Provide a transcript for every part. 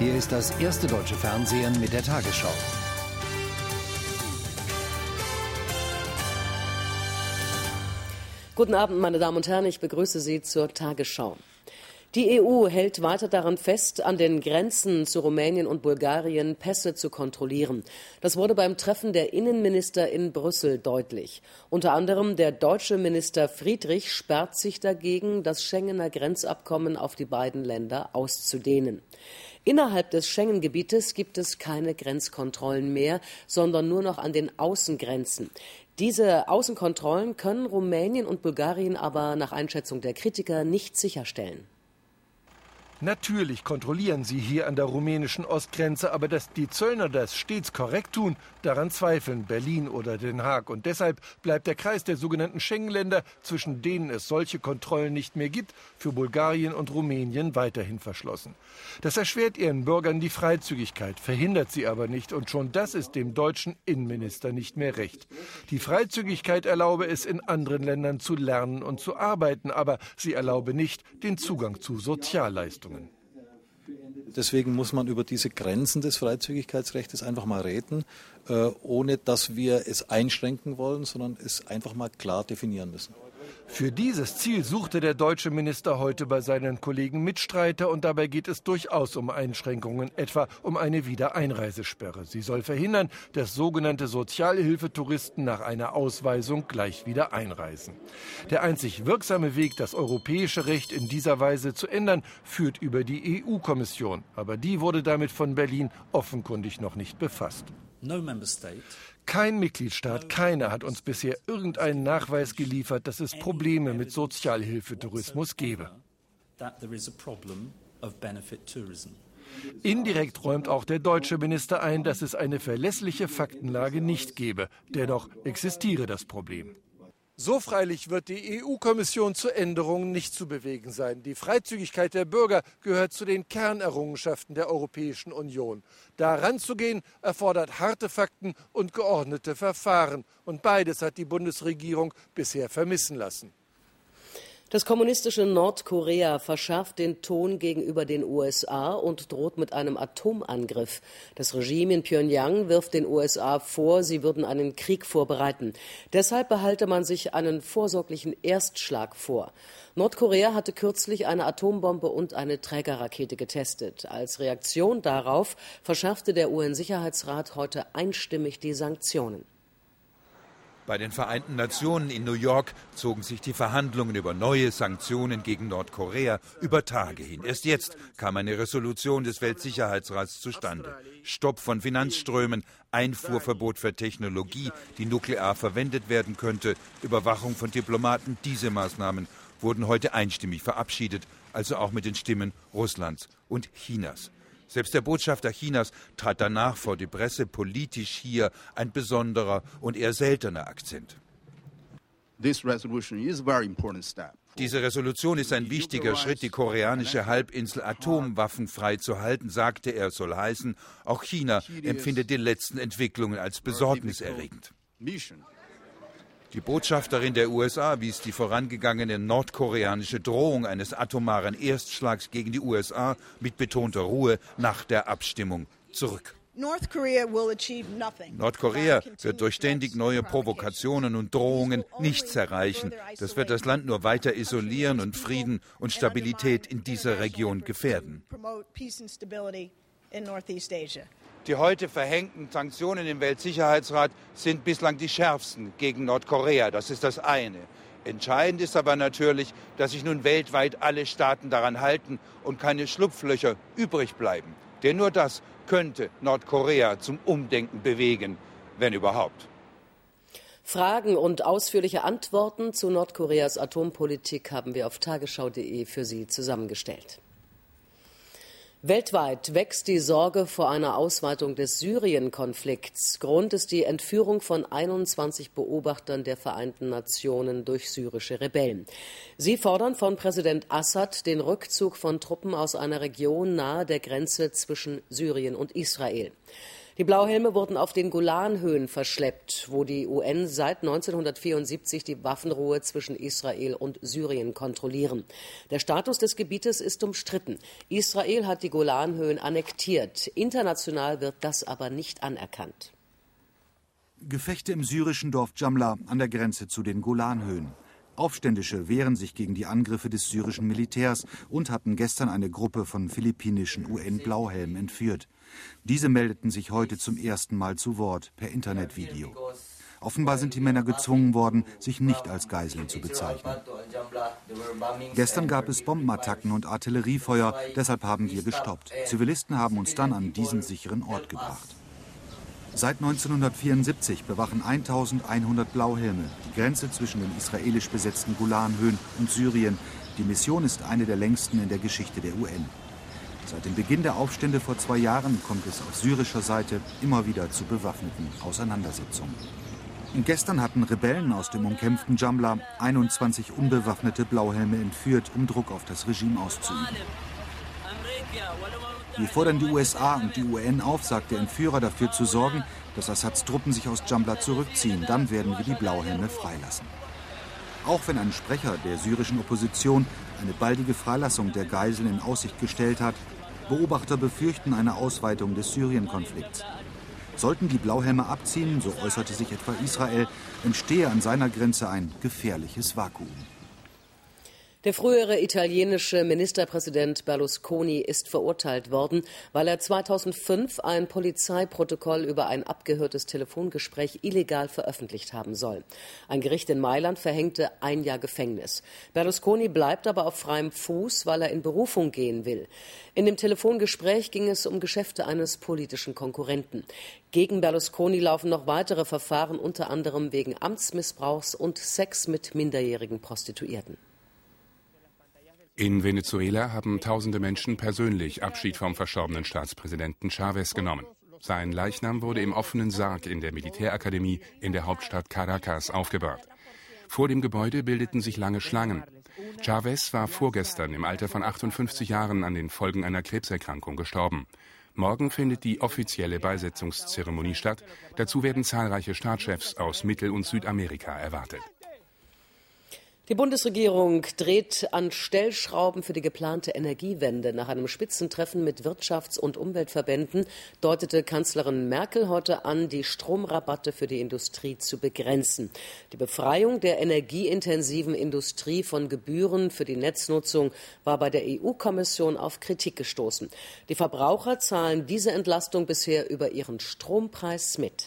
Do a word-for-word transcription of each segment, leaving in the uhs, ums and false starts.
Hier ist das erste deutsche Fernsehen mit der Tagesschau. Guten Abend, meine Damen und Herren, ich begrüße Sie zur Tagesschau. Die E U hält weiter daran fest, an den Grenzen zu Rumänien und Bulgarien Pässe zu kontrollieren. Das wurde beim Treffen der Innenminister in Brüssel deutlich. Unter anderem der deutsche Minister Friedrich sperrt sich dagegen, das Schengener Grenzabkommen auf die beiden Länder auszudehnen. Innerhalb des Schengen-Gebietes gibt es keine Grenzkontrollen mehr, sondern nur noch an den Außengrenzen. Diese Außenkontrollen können Rumänien und Bulgarien aber nach Einschätzung der Kritiker nicht sicherstellen. Natürlich kontrollieren sie hier an der rumänischen Ostgrenze, aber dass die Zöllner das stets korrekt tun, daran zweifeln Berlin oder Den Haag. Und deshalb bleibt der Kreis der sogenannten Schengen-Länder, zwischen denen es solche Kontrollen nicht mehr gibt, für Bulgarien und Rumänien weiterhin verschlossen. Das erschwert ihren Bürgern die Freizügigkeit, verhindert sie aber nicht. Und schon das ist dem deutschen Innenminister nicht mehr recht. Die Freizügigkeit erlaube es, in anderen Ländern zu lernen und zu arbeiten, aber sie erlaube nicht den Zugang zu Sozialleistungen. Deswegen muss man über diese Grenzen des Freizügigkeitsrechts einfach mal reden, äh, ohne dass wir es einschränken wollen, sondern es einfach mal klar definieren müssen. Für dieses Ziel suchte der deutsche Minister heute bei seinen Kollegen Mitstreiter, und dabei geht es durchaus um Einschränkungen, etwa um eine Wiedereinreisesperre. Sie soll verhindern, dass sogenannte Sozialhilfetouristen nach einer Ausweisung gleich wieder einreisen. Der einzig wirksame Weg, das europäische Recht in dieser Weise zu ändern, führt über die E U-Kommission. Aber die wurde damit von Berlin offenkundig noch nicht befasst. No member state. Kein Mitgliedstaat, keiner hat uns bisher irgendeinen Nachweis geliefert, dass es Probleme mit Sozialhilfetourismus gebe. Indirekt räumt auch der deutsche Minister ein, dass es eine verlässliche Faktenlage nicht gebe. Dennoch existiere das Problem. So freilich wird die E U-Kommission zu Änderungen nicht zu bewegen sein. Die Freizügigkeit der Bürger gehört zu den Kernerrungenschaften der Europäischen Union. Da ranzugehen, erfordert harte Fakten und geordnete Verfahren. Und beides hat die Bundesregierung bisher vermissen lassen. Das kommunistische Nordkorea verschärft den Ton gegenüber den U S A und droht mit einem Atomangriff. Das Regime in Pjöngjang wirft den U S A vor, sie würden einen Krieg vorbereiten. Deshalb behalte man sich einen vorsorglichen Erstschlag vor. Nordkorea hatte kürzlich eine Atombombe und eine Trägerrakete getestet. Als Reaktion darauf verschärfte der U N-Sicherheitsrat heute einstimmig die Sanktionen. Bei den Vereinten Nationen in New York zogen sich die Verhandlungen über neue Sanktionen gegen Nordkorea über Tage hin. Erst jetzt kam eine Resolution des Weltsicherheitsrats zustande. Stopp von Finanzströmen, Einfuhrverbot für Technologie, die nuklear verwendet werden könnte, Überwachung von Diplomaten. Diese Maßnahmen wurden heute einstimmig verabschiedet, also auch mit den Stimmen Russlands und Chinas. Selbst der Botschafter Chinas trat danach vor die Presse, politisch hier ein besonderer und eher seltener Akzent. Diese Resolution ist ein wichtiger Schritt, die koreanische Halbinsel atomwaffenfrei zu halten, sagte er, soll heißen. Auch China empfindet die letzten Entwicklungen als besorgniserregend. Die Botschafterin der U S A wies die vorangegangene nordkoreanische Drohung eines atomaren Erstschlags gegen die U S A mit betonter Ruhe nach der Abstimmung zurück. Nordkorea wird durch ständig neue Provokationen und Drohungen nichts erreichen. Das wird das Land nur weiter isolieren und Frieden und Stabilität in dieser Region gefährden. Die heute verhängten Sanktionen im Weltsicherheitsrat sind bislang die schärfsten gegen Nordkorea. Das ist das eine. Entscheidend ist aber natürlich, dass sich nun weltweit alle Staaten daran halten und keine Schlupflöcher übrig bleiben. Denn nur das könnte Nordkorea zum Umdenken bewegen, wenn überhaupt. Fragen und ausführliche Antworten zu Nordkoreas Atompolitik haben wir auf tagesschau punkt de für Sie zusammengestellt. Weltweit wächst die Sorge vor einer Ausweitung des Syrien-Konflikts. Grund ist die Entführung von einundzwanzig Beobachtern der Vereinten Nationen durch syrische Rebellen. Sie fordern von Präsident Assad den Rückzug von Truppen aus einer Region nahe der Grenze zwischen Syrien und Israel. Die Blauhelme wurden auf den Golanhöhen verschleppt, wo die U N seit neunzehnhundertvierundsiebzig die Waffenruhe zwischen Israel und Syrien kontrollieren. Der Status des Gebietes ist umstritten. Israel hat die Golanhöhen annektiert. International wird das aber nicht anerkannt. Gefechte im syrischen Dorf Jamla an der Grenze zu den Golanhöhen. Aufständische wehren sich gegen die Angriffe des syrischen Militärs und hatten gestern eine Gruppe von philippinischen U N-Blauhelmen entführt. Diese meldeten sich heute zum ersten Mal zu Wort per Internetvideo. Offenbar sind die Männer gezwungen worden, sich nicht als Geiseln zu bezeichnen. Gestern gab es Bombenattacken und Artilleriefeuer, deshalb haben wir gestoppt. Zivilisten haben uns dann an diesen sicheren Ort gebracht. Seit neunzehnhundertvierundsiebzig bewachen eintausendeinhundert Blauhelme die Grenze zwischen den israelisch besetzten Golanhöhen und Syrien. Die Mission ist eine der längsten in der Geschichte der U N. Seit dem Beginn der Aufstände vor zwei Jahren kommt es auf syrischer Seite immer wieder zu bewaffneten Auseinandersetzungen. Und gestern hatten Rebellen aus dem umkämpften Jamla einundzwanzig unbewaffnete Blauhelme entführt, um Druck auf das Regime auszuüben. Wir fordern die U S A und die U N auf, sagt der Entführer, dafür zu sorgen, dass Assads Truppen sich aus Jamla zurückziehen. Dann werden wir die Blauhelme freilassen. Auch wenn ein Sprecher der syrischen Opposition eine baldige Freilassung der Geiseln in Aussicht gestellt hat, Beobachter befürchten eine Ausweitung des Syrien-Konflikts. Sollten die Blauhelme abziehen, so äußerte sich etwa Israel, entstehe an seiner Grenze ein gefährliches Vakuum. Der frühere italienische Ministerpräsident Berlusconi ist verurteilt worden, weil er zweitausendfünf ein Polizeiprotokoll über ein abgehörtes Telefongespräch illegal veröffentlicht haben soll. Ein Gericht in Mailand verhängte ein Jahr Gefängnis. Berlusconi bleibt aber auf freiem Fuß, weil er in Berufung gehen will. In dem Telefongespräch ging es um Geschäfte eines politischen Konkurrenten. Gegen Berlusconi laufen noch weitere Verfahren, unter anderem wegen Amtsmissbrauchs und Sex mit minderjährigen Prostituierten. In Venezuela haben tausende Menschen persönlich Abschied vom verstorbenen Staatspräsidenten Chávez genommen. Sein Leichnam wurde im offenen Sarg in der Militärakademie in der Hauptstadt Caracas aufgebahrt. Vor dem Gebäude bildeten sich lange Schlangen. Chávez war vorgestern im Alter von achtundfünfzig Jahren an den Folgen einer Krebserkrankung gestorben. Morgen findet die offizielle Beisetzungszeremonie statt. Dazu werden zahlreiche Staatschefs aus Mittel- und Südamerika erwartet. Die Bundesregierung dreht an Stellschrauben für die geplante Energiewende. Nach einem Spitzentreffen mit Wirtschafts- und Umweltverbänden deutete Kanzlerin Merkel heute an, die Stromrabatte für die Industrie zu begrenzen. Die Befreiung der energieintensiven Industrie von Gebühren für die Netznutzung war bei der E U-Kommission auf Kritik gestoßen. Die Verbraucher zahlen diese Entlastung bisher über ihren Strompreis mit.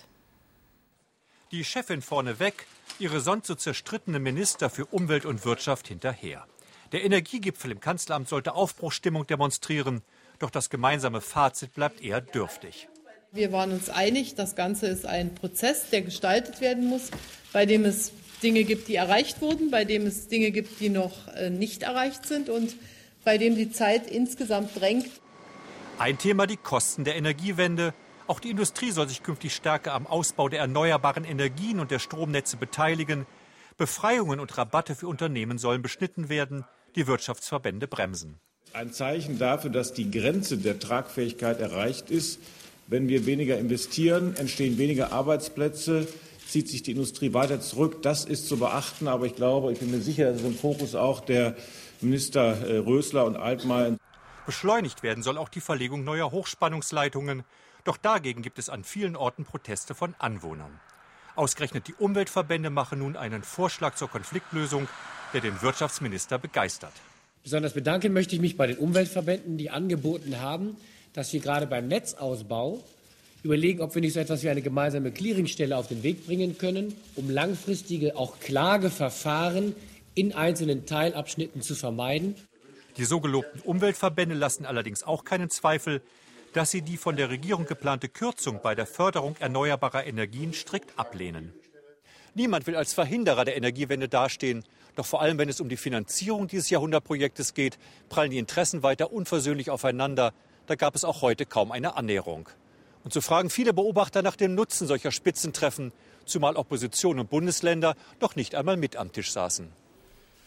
Die Chefin vorneweg, ihre sonst so zerstrittene Minister für Umwelt und Wirtschaft hinterher. Der Energiegipfel im Kanzleramt sollte Aufbruchsstimmung demonstrieren, doch das gemeinsame Fazit bleibt eher dürftig. Wir waren uns einig, das Ganze ist ein Prozess, der gestaltet werden muss, bei dem es Dinge gibt, die erreicht wurden, bei dem es Dinge gibt, die noch nicht erreicht sind und bei dem die Zeit insgesamt drängt. Ein Thema die Kosten der Energiewende. Auch die Industrie soll sich künftig stärker am Ausbau der erneuerbaren Energien und der Stromnetze beteiligen. Befreiungen und Rabatte für Unternehmen sollen beschnitten werden. Die Wirtschaftsverbände bremsen. Ein Zeichen dafür, dass die Grenze der Tragfähigkeit erreicht ist. Wenn wir weniger investieren, entstehen weniger Arbeitsplätze, zieht sich die Industrie weiter zurück. Das ist zu beachten. Aber ich glaube, ich bin mir sicher, dass es im Fokus auch der Minister Rösler und Altmaier. Beschleunigt werden soll auch die Verlegung neuer Hochspannungsleitungen. Doch dagegen gibt es an vielen Orten Proteste von Anwohnern. Ausgerechnet die Umweltverbände machen nun einen Vorschlag zur Konfliktlösung, der den Wirtschaftsminister begeistert. Besonders bedanken möchte ich mich bei den Umweltverbänden, die angeboten haben, dass wir gerade beim Netzausbau überlegen, ob wir nicht so etwas wie eine gemeinsame Clearingstelle auf den Weg bringen können, um langfristige auch Klageverfahren in einzelnen Teilabschnitten zu vermeiden. Die so gelobten Umweltverbände lassen allerdings auch keinen Zweifel, dass sie die von der Regierung geplante Kürzung bei der Förderung erneuerbarer Energien strikt ablehnen. Niemand will als Verhinderer der Energiewende dastehen. Doch vor allem, wenn es um die Finanzierung dieses Jahrhundertprojektes geht, prallen die Interessen weiter unversöhnlich aufeinander. Da gab es auch heute kaum eine Annäherung. Und so fragen viele Beobachter nach dem Nutzen solcher Spitzentreffen, zumal Opposition und Bundesländer noch nicht einmal mit am Tisch saßen.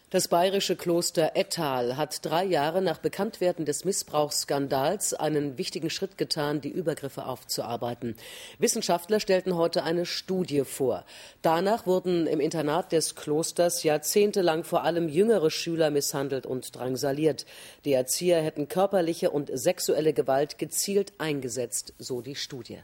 Das bayerische Kloster Ettal hat drei Jahre nach Bekanntwerden des Missbrauchsskandals einen wichtigen Schritt getan, die Übergriffe aufzuarbeiten. Wissenschaftler stellten heute eine Studie vor. Danach wurden im Internat des Klosters jahrzehntelang vor allem jüngere Schüler misshandelt und drangsaliert. Die Erzieher hätten körperliche und sexuelle Gewalt gezielt eingesetzt, so die Studie.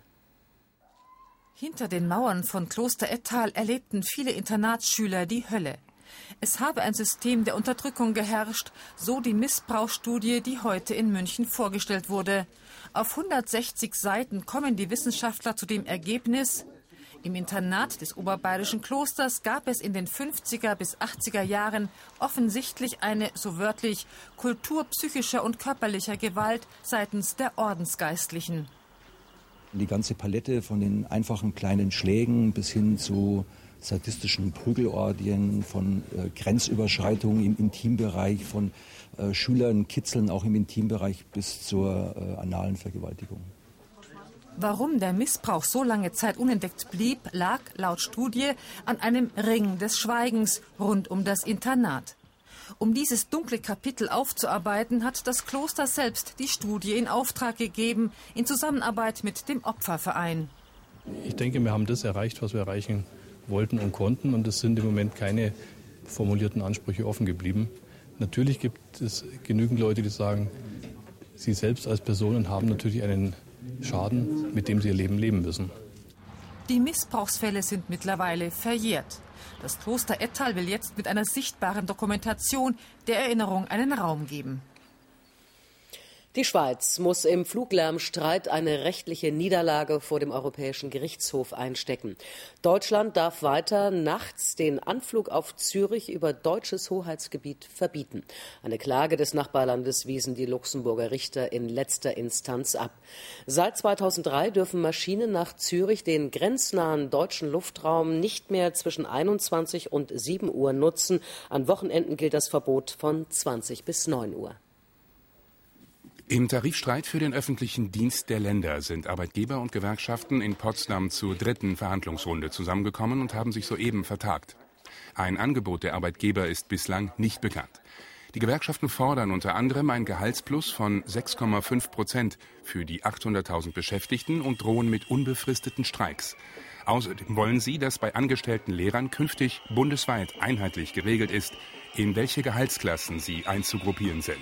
Hinter den Mauern von Kloster Ettal erlebten viele Internatsschüler die Hölle. Es habe ein System der Unterdrückung geherrscht, so die Missbrauchsstudie, die heute in München vorgestellt wurde. Auf hundertsechzig Seiten kommen die Wissenschaftler zu dem Ergebnis: Im Internat des oberbayerischen Klosters gab es in den fünfziger bis achtziger Jahren offensichtlich eine, so wörtlich, Kultur psychischer und körperlicher Gewalt seitens der Ordensgeistlichen. Die ganze Palette von den einfachen kleinen Schlägen bis hin zu sadistischen Prügelorgien, von äh, Grenzüberschreitungen im Intimbereich, von äh, Schülern kitzeln auch im Intimbereich bis zur äh, analen Vergewaltigung. Warum der Missbrauch so lange Zeit unentdeckt blieb, lag laut Studie an einem Ring des Schweigens rund um das Internat. Um dieses dunkle Kapitel aufzuarbeiten, hat das Kloster selbst die Studie in Auftrag gegeben, in Zusammenarbeit mit dem Opferverein. Ich denke, wir haben das erreicht, was wir erreichen wollten und konnten, und es sind im Moment keine formulierten Ansprüche offen geblieben. Natürlich gibt es genügend Leute, die sagen, sie selbst als Personen haben natürlich einen Schaden, mit dem sie ihr Leben leben müssen. Die Missbrauchsfälle sind mittlerweile verjährt. Das Kloster Ettal will jetzt mit einer sichtbaren Dokumentation der Erinnerung einen Raum geben. Die Schweiz muss im Fluglärmstreit eine rechtliche Niederlage vor dem Europäischen Gerichtshof einstecken. Deutschland darf weiter nachts den Anflug auf Zürich über deutsches Hoheitsgebiet verbieten. Eine Klage des Nachbarlandes wiesen die Luxemburger Richter in letzter Instanz ab. Seit zweitausenddrei dürfen Maschinen nach Zürich den grenznahen deutschen Luftraum nicht mehr zwischen einundzwanzig und sieben Uhr nutzen. An Wochenenden gilt das Verbot von zwanzig bis neun Uhr. Im Tarifstreit für den öffentlichen Dienst der Länder sind Arbeitgeber und Gewerkschaften in Potsdam zur dritten Verhandlungsrunde zusammengekommen und haben sich soeben vertagt. Ein Angebot der Arbeitgeber ist bislang nicht bekannt. Die Gewerkschaften fordern unter anderem ein Gehaltsplus von sechs Komma fünf Prozent für die achthunderttausend Beschäftigten und drohen mit unbefristeten Streiks. Außerdem wollen sie, dass bei angestellten Lehrern künftig bundesweit einheitlich geregelt ist, in welche Gehaltsklassen sie einzugruppieren sind.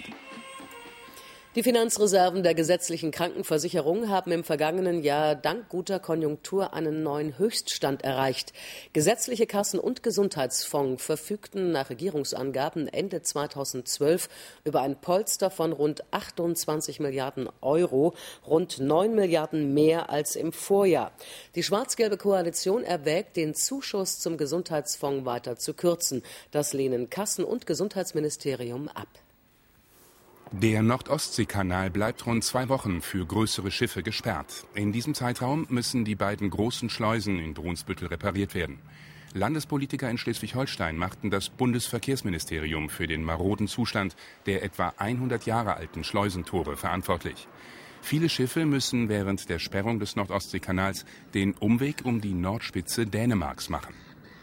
Die Finanzreserven der gesetzlichen Krankenversicherung haben im vergangenen Jahr dank guter Konjunktur einen neuen Höchststand erreicht. Gesetzliche Kassen und Gesundheitsfonds verfügten nach Regierungsangaben Ende zweitausendzwölf über ein Polster von rund achtundzwanzig Milliarden Euro, rund neun Milliarden mehr als im Vorjahr. Die schwarz-gelbe Koalition erwägt, den Zuschuss zum Gesundheitsfonds weiter zu kürzen. Das lehnen Kassen- und Gesundheitsministerium ab. Der Nord-Ostsee-Kanal bleibt rund zwei Wochen für größere Schiffe gesperrt. In diesem Zeitraum müssen die beiden großen Schleusen in Brunsbüttel repariert werden. Landespolitiker in Schleswig-Holstein machten das Bundesverkehrsministerium für den maroden Zustand der etwa hundert Jahre alten Schleusentore verantwortlich. Viele Schiffe müssen während der Sperrung des Nord-Ostsee-Kanals den Umweg um die Nordspitze Dänemarks machen.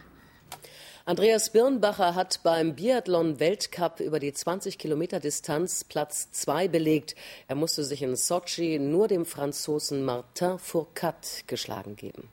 Andreas Birnbacher hat beim Biathlon-Weltcup über die zwanzig Kilometer Distanz Platz zwei belegt. Er musste sich in Sotschi nur dem Franzosen Martin Fourcade geschlagen geben.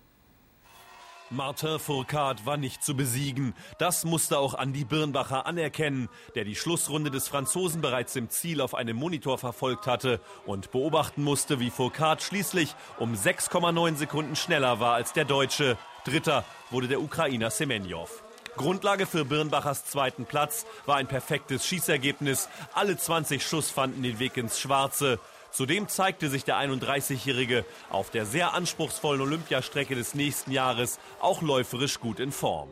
Martin Fourcade war nicht zu besiegen. Das musste auch Andi Birnbacher anerkennen, der die Schlussrunde des Franzosen bereits im Ziel auf einem Monitor verfolgt hatte und beobachten musste, wie Fourcade schließlich um sechs Komma neun Sekunden schneller war als der Deutsche. Dritter wurde der Ukrainer Semenjov. Grundlage für Birnbachers zweiten Platz war ein perfektes Schießergebnis. Alle zwanzig Schuss fanden den Weg ins Schwarze. Zudem zeigte sich der einunddreißigjährige auf der sehr anspruchsvollen Olympiastrecke des nächsten Jahres auch läuferisch gut in Form.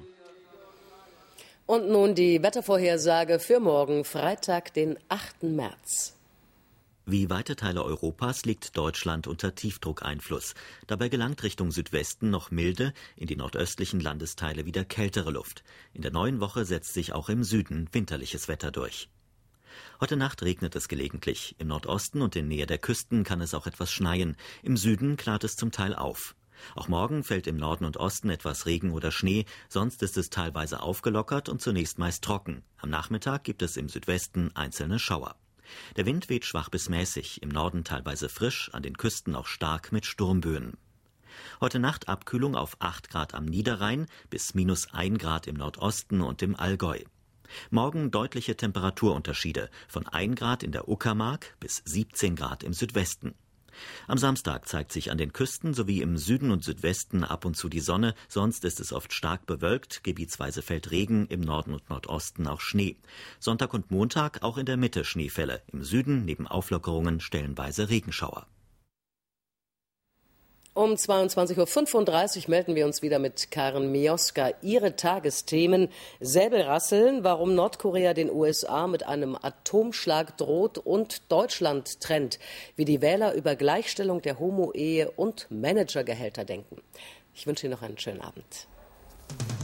Und nun die Wettervorhersage für morgen, Freitag, den achten März. Wie weite Teile Europas liegt Deutschland unter Tiefdruckeinfluss. Dabei gelangt Richtung Südwesten noch milde, in die nordöstlichen Landesteile wieder kältere Luft. In der neuen Woche setzt sich auch im Süden winterliches Wetter durch. Heute Nacht regnet es gelegentlich. Im Nordosten und in Nähe der Küsten kann es auch etwas schneien. Im Süden klart es zum Teil auf. Auch morgen fällt im Norden und Osten etwas Regen oder Schnee, sonst ist es teilweise aufgelockert und zunächst meist trocken. Am Nachmittag gibt es im Südwesten einzelne Schauer. Der Wind weht schwach bis mäßig, im Norden teilweise frisch, an den Küsten auch stark mit Sturmböen. Heute Nacht Abkühlung auf acht Grad am Niederrhein bis minus ein Grad im Nordosten und im Allgäu. Morgen deutliche Temperaturunterschiede von ein Grad in der Uckermark bis siebzehn Grad im Südwesten. Am Samstag zeigt sich an den Küsten sowie im Süden und Südwesten ab und zu die Sonne, sonst ist es oft stark bewölkt, gebietsweise fällt Regen, im Norden und Nordosten auch Schnee. Sonntag und Montag auch in der Mitte Schneefälle, im Süden neben Auflockerungen stellenweise Regenschauer. Um zweiundzwanzig Uhr fünfunddreißig melden wir uns wieder mit Karen Mioska. Ihre Tagesthemen: Säbelrasseln, warum Nordkorea den U S A mit einem Atomschlag droht und Deutschland trennt, wie die Wähler über Gleichstellung der Homo-Ehe und Managergehälter denken. Ich wünsche Ihnen noch einen schönen Abend.